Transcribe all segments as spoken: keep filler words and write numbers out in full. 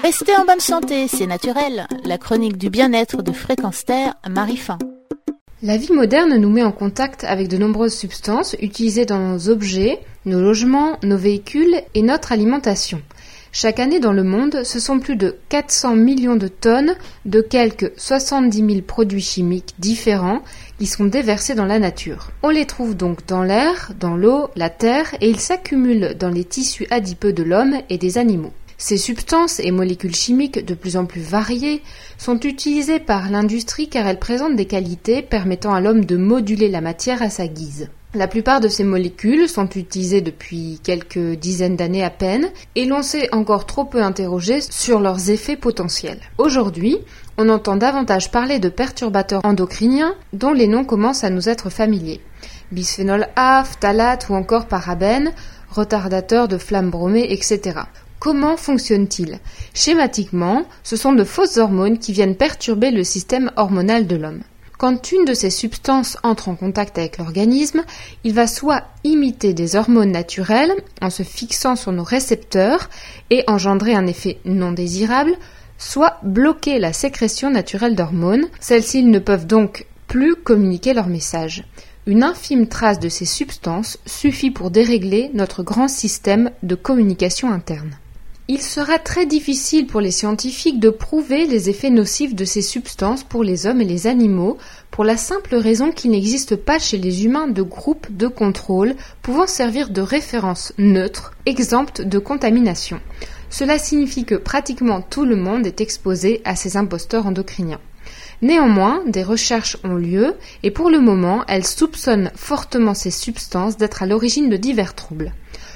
Restez en bonne santé, c'est naturel. La chronique du bien-être de Fréquence Terre, Marie Fin. La vie moderne nous met en contact avec de nombreuses substances utilisées dans nos objets, nos logements, nos véhicules et notre alimentation. Chaque année dans le monde, ce sont plus de quatre cents millions de tonnes de quelques soixante-dix mille produits chimiques différents qui sont déversés dans la nature. On les trouve donc dans l'air, dans l'eau, la terre et ils s'accumulent dans les tissus adipeux de l'homme et des animaux. Ces substances et molécules chimiques de plus en plus variées sont utilisées par l'industrie car elles présentent des qualités permettant à l'homme de moduler la matière à sa guise. La plupart de ces molécules sont utilisées depuis quelques dizaines d'années à peine et l'on s'est encore trop peu interrogé sur leurs effets potentiels. Aujourd'hui, on entend davantage parler de perturbateurs endocriniens dont les noms commencent à nous être familiers. Bisphénol A, phtalate ou encore parabènes, retardateurs de flammes bromées, et cetera. Comment fonctionne-t-il ? Schématiquement, ce sont de fausses hormones qui viennent perturber le système hormonal de l'homme. Quand une de ces substances entre en contact avec l'organisme, il va soit imiter des hormones naturelles en se fixant sur nos récepteurs et engendrer un effet non désirable, soit bloquer la sécrétion naturelle d'hormones. Celles-ci ne peuvent donc plus communiquer leur message. Une infime trace de ces substances suffit pour dérégler notre grand système de communication interne. Il sera très difficile pour les scientifiques de prouver les effets nocifs de ces substances pour les hommes et les animaux, pour la simple raison qu'il n'existe pas chez les humains de groupe de contrôle pouvant servir de référence neutre, exempte de contamination. Cela signifie que pratiquement tout le monde est exposé à ces imposteurs endocriniens. Néanmoins, des recherches ont lieu et pour le moment, elles soupçonnent fortement ces substances d'être à l'origine de divers troubles.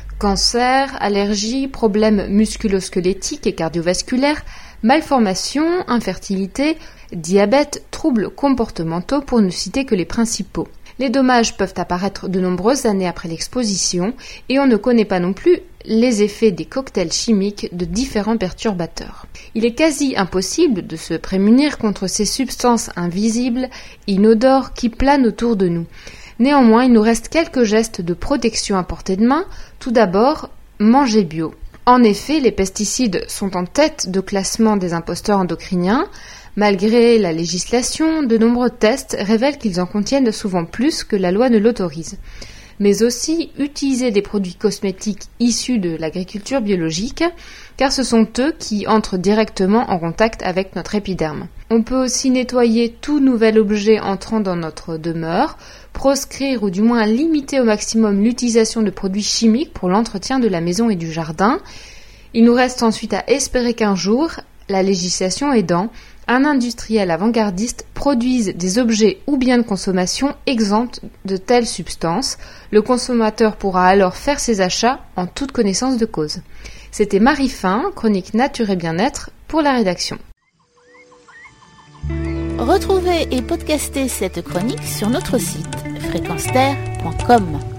Cancer, allergies, problèmes musculo-squelettiques et cardiovasculaires, malformations, infertilité, diabète, troubles comportementaux pour ne citer que les principaux. Les dommages peuvent apparaître de nombreuses années après l'exposition et on ne connaît pas non plus les effets des cocktails chimiques de différents perturbateurs. Il est quasi impossible de se prémunir contre ces substances invisibles, inodores qui planent autour de nous. Néanmoins, il nous reste quelques gestes de protection à portée de main. Tout d'abord, manger bio. En effet, les pesticides sont en tête de classement des imposteurs endocriniens. Malgré la législation, de nombreux tests révèlent qu'ils en contiennent souvent plus que la loi ne l'autorise. Mais aussi utiliser des produits cosmétiques issus de l'agriculture biologique, car ce sont eux qui entrent directement en contact avec notre épiderme. On peut aussi nettoyer tout nouvel objet entrant dans notre demeure, proscrire ou du moins limiter au maximum l'utilisation de produits chimiques pour l'entretien de la maison et du jardin. Il nous reste ensuite à espérer qu'un jour, la législation aidant, un industriel avant-gardiste produise des objets ou biens de consommation exempts de telles substances. Le consommateur pourra alors faire ses achats en toute connaissance de cause. C'était Marie Fin, chronique Nature et Bien-être pour la rédaction. Retrouvez et podcastez cette chronique sur notre site fréquence terre point com.